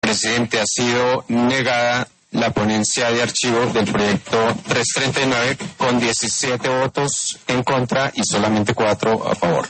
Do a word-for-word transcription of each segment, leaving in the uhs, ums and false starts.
presidente, ha sido negada la ponencia de archivo del proyecto trescientos treinta y nueve con diecisiete votos en contra y solamente cuatro a favor.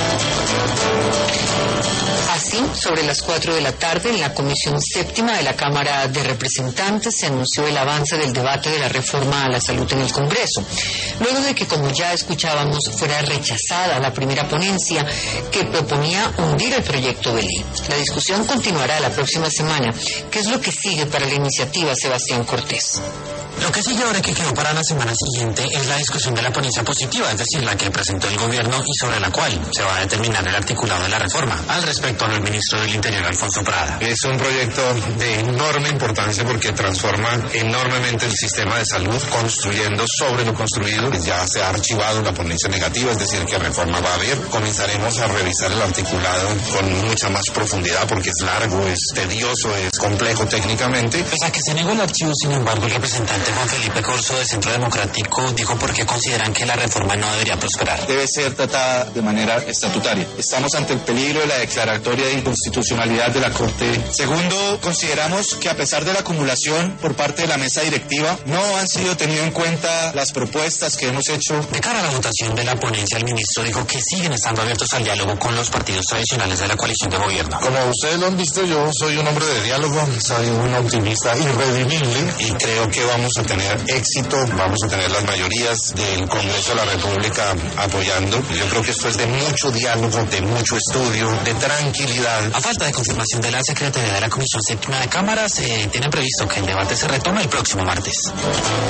Así, sobre las cuatro de la tarde, en la Comisión Séptima de la Cámara de Representantes se anunció el avance del debate de la reforma a la salud en el Congreso, luego de que, como ya escuchábamos, fuera rechazada la primera ponencia que proponía hundir el proyecto de ley. La discusión continuará la próxima semana. ¿Qué es lo que sigue para la iniciativa, Sebastián Cortés? Lo que sigue ahora, que quedó para la semana siguiente, es la discusión de la ponencia positiva, es decir, la que presentó el gobierno y sobre la cual se va a determinar el articulado de la reforma. Al respecto, el ministro del Interior, Alfonso Prada. Es un proyecto de enorme importancia porque transforma enormemente el sistema de salud, construyendo sobre lo construido. Ya se ha archivado la ponencia negativa, es decir, que reforma va a haber. Comenzaremos a revisar el articulado con mucha más profundidad porque es largo, es tedioso, es complejo técnicamente. Pese a que se negó el archivo, sin embargo, el representante Juan Felipe Corso de Centro Democrático dijo por qué consideran que la reforma no debería prosperar. Debe ser tratada de manera estatutaria. Estamos ante el peligro de la declaratoria de inconstitucionalidad de la Corte. Segundo, consideramos que a pesar de la acumulación por parte de la mesa directiva, no han sido tenidas en cuenta las propuestas que hemos hecho. De cara a la votación de la ponencia, el ministro dijo que siguen estando abiertos al diálogo con los partidos tradicionales de la coalición de gobierno. Como ustedes lo han visto, yo soy un hombre de diálogo, soy un optimista irredimible y creo que vamos a tener éxito, vamos a tener las mayorías del Congreso de la República apoyando. Yo creo que esto es de mucho diálogo, de mucho estudio, de tranquilidad. A falta de confirmación de la Secretaría de la Comisión Séptima de Cámara, se tiene previsto que el debate se retome el próximo martes.